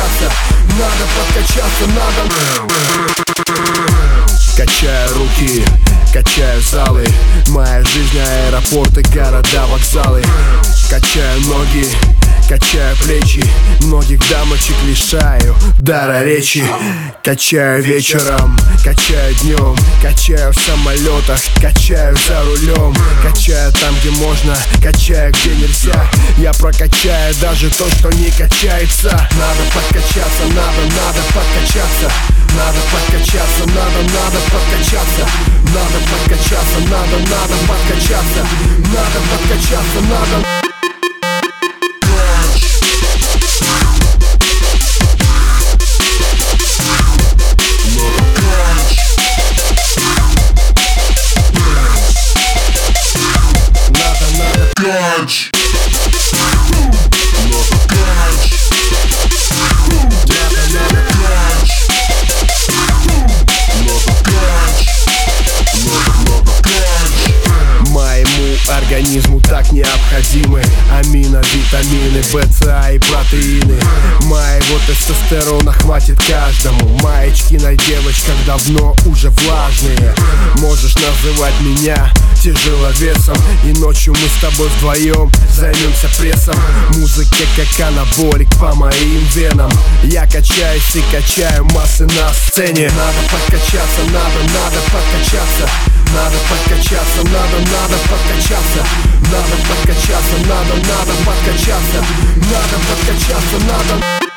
подкачаться, надо подкачаться, надо. Качаю руки, качаю залы, моя жизнь аэропорты, города, вокзалы. Качаю ноги, качаю плечи, многих дамочек лишаю дара речи. Качаю вечером, качаю днем, качаю в самолетах, качаю за рулем. Качаю там, где можно, качаю, где нельзя. Я прокачаю даже то, что не качается. Надо подкачаться, надо подкачаться. Надо подкачаться, надо подкачаться. Надо подкачаться, надо подкачаться. Надо подкачаться, надо. Catch. Моему организму так необходимы амино, витамины, БЦА и протеины. Моего тестостерона хватит каждому. Маечки на девочках давно уже влажные. Можешь называть меня тяжеловесом, и ночью мы с тобой вдвоем займемся прессом. Музыка как анаболик по моим венам. Я качаюсь и качаю массы на сцене. Надо подкачаться, надо подкачаться. Надо подкачаться, надо подкачаться. Надо подкачаться, надо подкачаться. Надо подкачаться, надо.